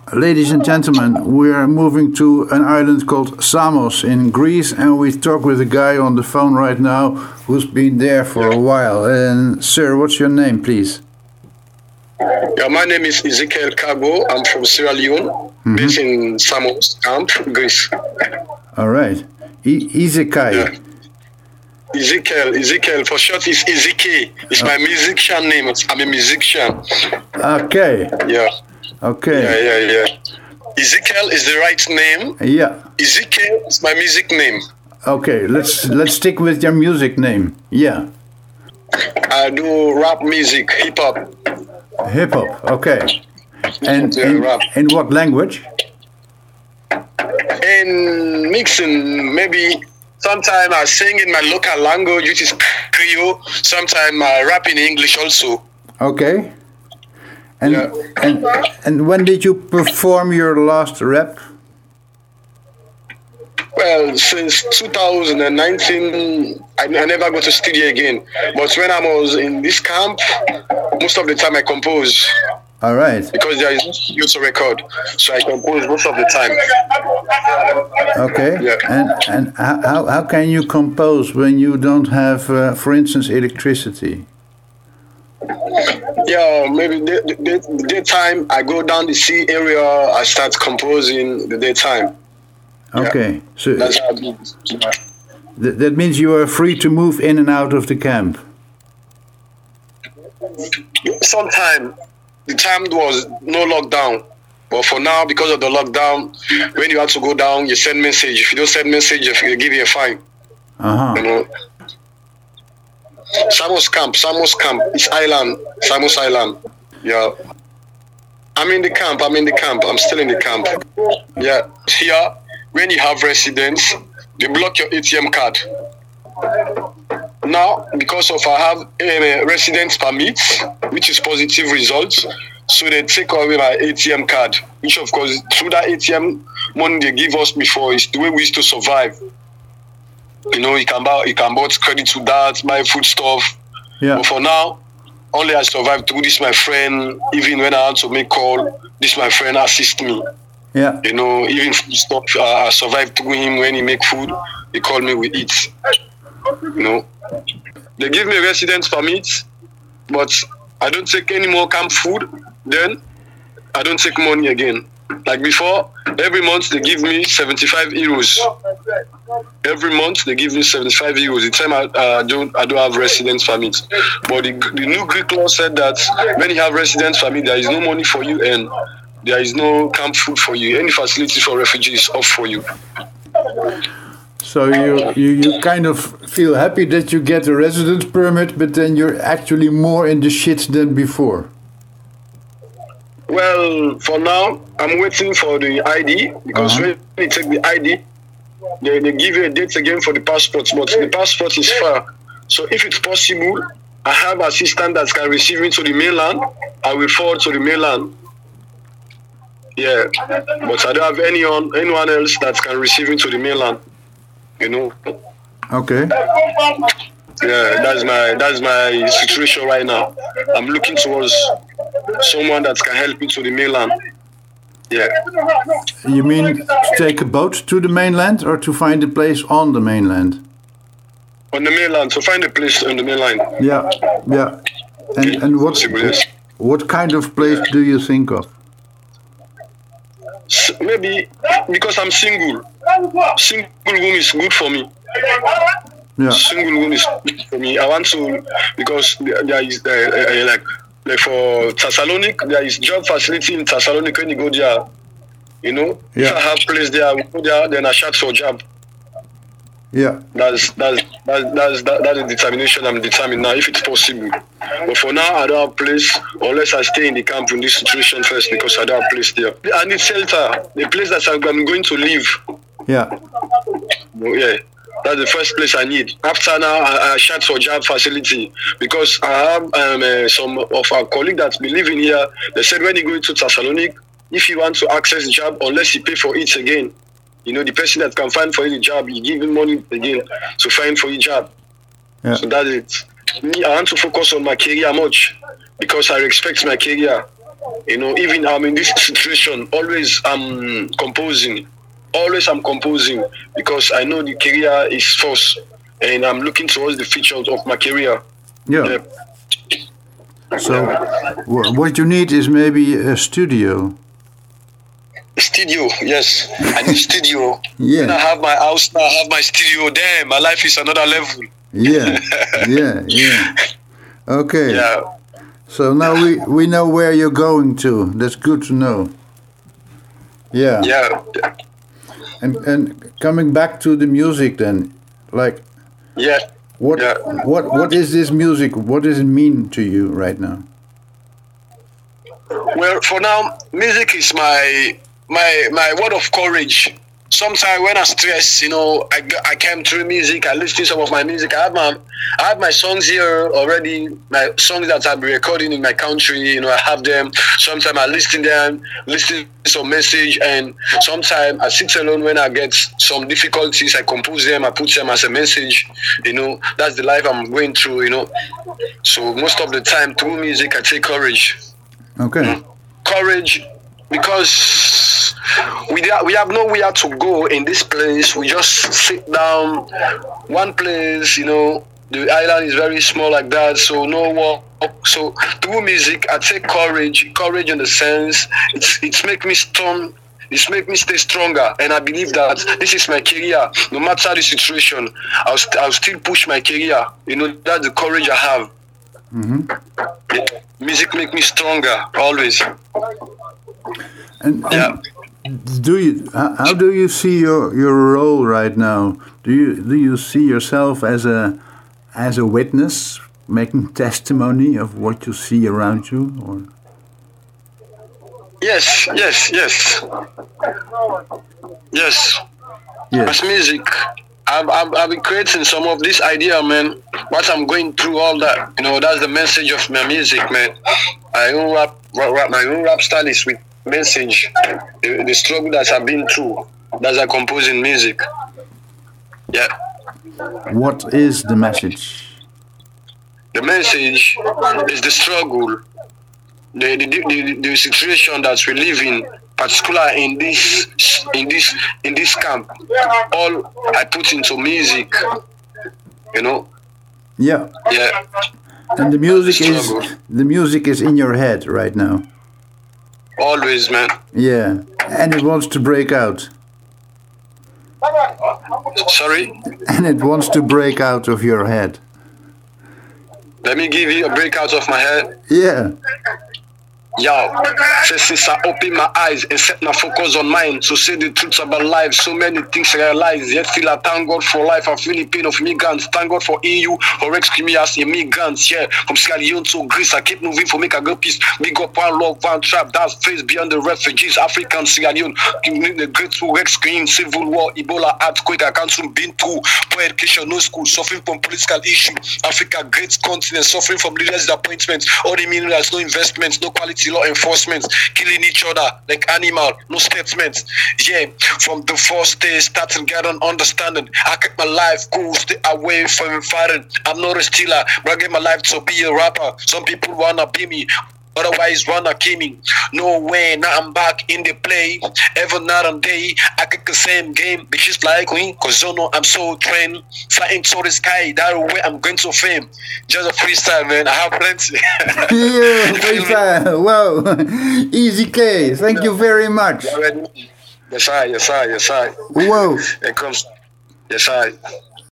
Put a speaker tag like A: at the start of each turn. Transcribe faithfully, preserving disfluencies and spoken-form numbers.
A: Ladies and gentlemen, we are moving to an island called Samos in Greece, and we talk with a guy on the phone right now who's been there for a while. And sir, what's your name, please?
B: Yeah, my name is Ezekiel Kago. I'm from Sierra Leone, mm-hmm. based in Samos camp, Greece.
A: All right, e- Ezekiel.
B: Yeah. Ezekiel, Ezekiel, for short, is Ezekiel. It's oh. my musician name. I'm a musician.
A: Okay.
B: Yeah.
A: Okay.
B: Yeah, yeah, yeah. Ezekiel is the right name.
A: Yeah.
B: Ezekiel is my music name.
A: Okay, let's let's stick with your music name. Yeah.
B: I do rap music, hip hop.
A: Hip hop. Okay. And
B: yeah,
A: in,
B: rap.
A: in what language?
B: In mixing, maybe. Sometimes I sing in my local language, which is Creole. Sometimes I rap in English also.
A: Okay. And,
B: yeah.
A: and and when did you perform your last rap?
B: Well, since two thousand nineteen, I, I never go to studio again. But when I was in this camp, most of the time I compose.
A: All right.
B: Because there is no studio to record, so I compose most of the time.
A: Okay.
B: Yeah.
A: And and how how can you compose when you don't have, uh, for instance, electricity?
B: Yeah, maybe the, the, the daytime I go down the sea area, I start composing the daytime.
A: Okay,
B: yeah.
A: so
B: that's how I do. Yeah.
A: Th- that means you are free to move in and out of the camp.
B: Sometimes the time was no lockdown, but for now, because of the lockdown, when you have to go down, you send message. If you don't send message, they give you a fine.
A: Uh huh.
B: You know. Samos camp, Samos camp, it's island, Samos island. Yeah. I'm in the camp, I'm in the camp, I'm still in the camp. Yeah. Here, when you have residents, they block your A T M card. Now, because of I have a residence permit, which is positive results, so they take away my A T M card, which of course, through that A T M money they give us before, is the way we used to survive. You know, you can buy, you can buy credit to that, buy food stuff.
A: Yeah.
B: But for now, only I survive through this. My friend, even when I want to make call, this my friend assist me.
A: Yeah.
B: You know, even food stuff, uh, I survive through him. When he make food, he call me, we eat. You know, they give me a residence permit, but I don't take any more camp food. Then I don't take money again. Like before, every month they give me seventy-five euros. Every month they give me seventy-five euros. The time I uh, don't I don't have residence permit. But the, the new Greek law said that when you have residence permit, there is no money for you and there is no camp food for you. Any facility for refugees off for you.
A: So you, you, you kind of feel happy that you get a residence permit, but then you're actually more in the shit than before.
B: Well, for now, I'm waiting for the I D, because uh-huh. when you take the I D, they, they give you a date again for the passport, but the passport is far. So if it's possible, I have assistant that can receive me to the mainland, I will forward to the mainland. Yeah, but I don't have anyone, anyone else that can receive me to the mainland, you know.
A: Okay.
B: Yeah, that's my that's my situation right now. I'm looking towards someone that can help me to the mainland. Yeah.
A: You mean to take a boat to the mainland or to find a place on the mainland?
B: On the mainland, to find a place on the mainland.
A: Yeah, yeah. And and what what kind of place do you think of?
B: Maybe because I'm single. Single room is good for me.
A: Yeah.
B: Single room is good for me. I want to, because there is uh, uh, like like for Thessaloniki, there is job facility in Thessaloniki when you go there. You know,
A: yeah.
B: If I have place there, I will go there, then I shout for job.
A: Yeah.
B: That's that's that's that's that, that's the determination I'm determined now, if it's possible. But for now, I don't have place unless I stay in the camp in this situation first, because I don't have place there. I need shelter, the place that I'm going to live.
A: Yeah.
B: Yeah. That's the first place I need. After now, I, I shout for job facility, because I have um, uh, some of our colleagues that be living here. They said when you go to Thessaloniki, if you want to access job, unless you pay for it again, you know, the person that can find for you the job, you give him money again to find for you job.
A: Yeah.
B: So that's it. Me, I want to focus on my career much, because I respect my career. You know, even I'm in this situation, always I'm composing. Always I'm composing because I know the career is first, and I'm looking towards the future of my career.
A: Yeah.
B: Yeah.
A: So, wh- what you need is maybe a studio.
B: Studio, yes. I need studio.
A: Yeah.
B: When I have my house, now I have my studio. Damn, my life is another level.
A: Yeah, yeah, yeah. Okay.
B: Yeah.
A: So now we, we know where you're going to. That's good to know. Yeah.
B: Yeah.
A: And and coming back to the music then, like
B: Yeah.
A: what
B: Yeah.
A: what what is this music? What does it mean to you right now?
B: Well, for now, music is my my my word of courage. Sometimes when I stress, you know, I, g- I came through music. I listen to some of my music. I have my I have my songs here already. My songs that I've been recording in my country. You know, I have them. Sometimes I listen them, listen to some message, and sometimes I sit alone when I get some difficulties. I compose them. I put them as a message. You know, that's the life I'm going through. You know, so most of the time through music, I take courage.
A: Okay.
B: Courage, because we da- we have nowhere to go in this place. We just sit down one place, you know. The island is very small like that, so no walk. So through music, I take courage. Courage in the sense it's it's make me strong. It's make me stay stronger, and I believe that this is my career. No matter the situation, I'll st- I'll still push my career. You know, that's the courage I have.
A: Mm-hmm.
B: Music make me stronger always.
A: And, and
B: Yeah.
A: do you how, how do you see your, your role right now? Do you do you see yourself as a as a witness, making testimony of what you see around you, or?
B: Yes, yes, yes, yes.
A: Yes.
B: As music, I've, I've, I've been creating some of this idea, man. What I'm going through, all that, you know, that's the message of my music, man. I own rap, rap, rap my own rap style is with message, the, the struggle that I've been through, that's I compose in music. Yeah.
A: What is the message?
B: The message is the struggle, the the, the, the situation that we live in, particularly in this in this in this camp. All I put into music, you know.
A: Yeah.
B: Yeah.
A: And the music is
B: Struggle.
A: the music is in your head right now.
B: Always, man.
A: Yeah. And it wants to break out.
B: Sorry.
A: And it wants to break out of your head.
B: Let me give you a breakout of my head.
A: Yeah.
B: Yo, say since I open my eyes and set my focus on mine to see the truth about life, so many things I realize. Yet still I thank God for life. I feel the pain of migrants. Thank God for E U for rescue me as a migrant. Yeah, from Sierra Leone to Greece, I keep moving for make a good peace. Big up one love, one trap. That's face beyond the refugees. African Sierra Leone, the great to rescue civil war, Ebola, earthquake. I can't soon been through. Poor education, no school, suffering from political issue. Africa, great continent, suffering from leaders' disappointments. All the minerals, no investments, no quality law enforcement, killing each other like animal, no statements. Yeah, from the first day, starting get an understanding. I kept my life cool, stay away from fighting. I'm not a stealer, but I gave my life to be a rapper. Some people wanna be me, otherwise wanna kill me. No way, now I'm back in the play. Every night and day, I kick the same game. Bitches like me, cause you know I'm so trained. Flying to the sky, that way I'm going to fame. Just a freestyle, man. I have plenty.
A: Yeah, freestyle. Wow. Easy K. Thank you very much.
B: Yes, I, yes, I, yes, I.
A: Whoa.
B: It comes. Yes, I.